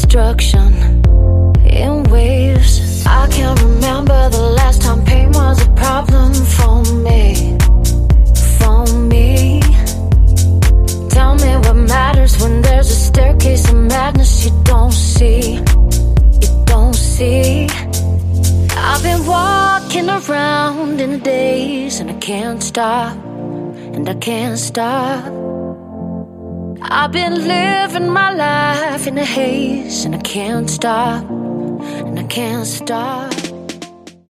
destruction in waves. I can't remember the last time pain was a problem for me. For me. Tell me what matters when there's a staircase of madness you don't see. You don't see. I've been walking around in a daze and I can't stop. And I can't stop. I've been living my life in a haze and I can't stop. And I can't stop.